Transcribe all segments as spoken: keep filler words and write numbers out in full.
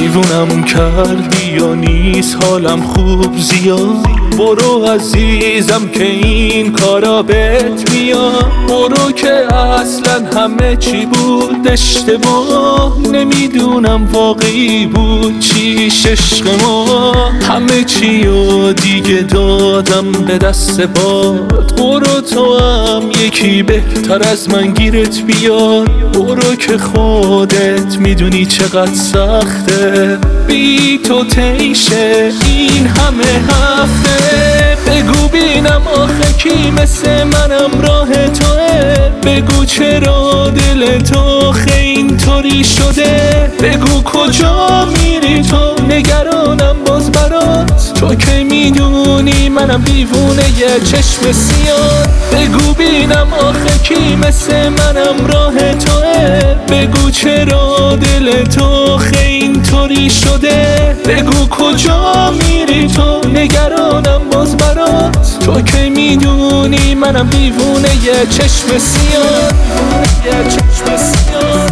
دیوونم کردی یا نیست حالم خوب زیاد. برو عزیزم که این کارا بهت میاد. برو که اصلا همه چی بود اشتباه. نمیدونم واقعی بود چیش عشق ما. همه چی و دیگه دادم به دست باد. برو تو هم یکی بهتر از من گیرت بیاد. برو که خودت میدونی چقدر سخته بی تو تیشه این همه هفته. بگو بینم آخه کی مثل منم راه توه. بگو چرا دل تو اینطوری شده. بگو کجا میری تو نگرانم باز برات. تو که میدونی منم دیوونه یه چشم سیاه. بگو بینم آخه کی مثل منم راه توه. بگو چرا دل تو اینطوری شده. بگو کجا میری تو نگرانم باز برات. تو که میدونی منم دیوونه یه چشم سیاه. یه چشم سیاه.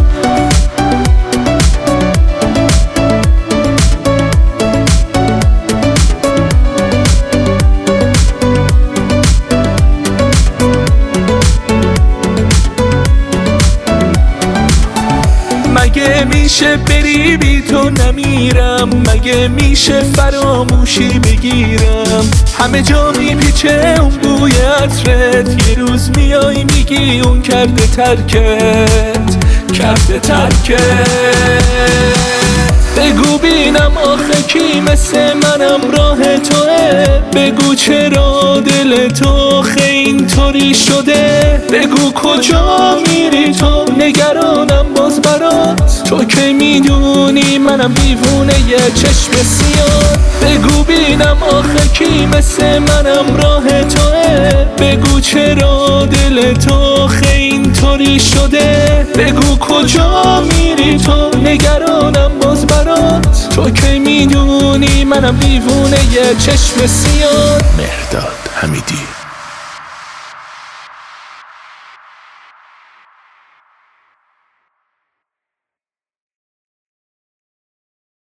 مگه میشه بری بی تو نمیرم. مگه میشه فراموشی بگیرم. همه جا میپیچه اون بوی عطرت. یه روز میای میگی اون کرده ترکت. کرده ترکت. بگو بینم آخه کی مثل منم راه توه. بگو چرا دل تو اینطوری شده. بگو کجا میری تو نگرانم باز برات. تو که میدونی منم دیوونه یه چشم سیاه. بگو بینم آخه کی مثل منم راه توه. بگو چرا دل تو اینطوری شده. بگو کجا میری تو نگرانم باز برات. تو که میدونی منم دیوونه یه چشم سیاه. مهرداد حمیدی.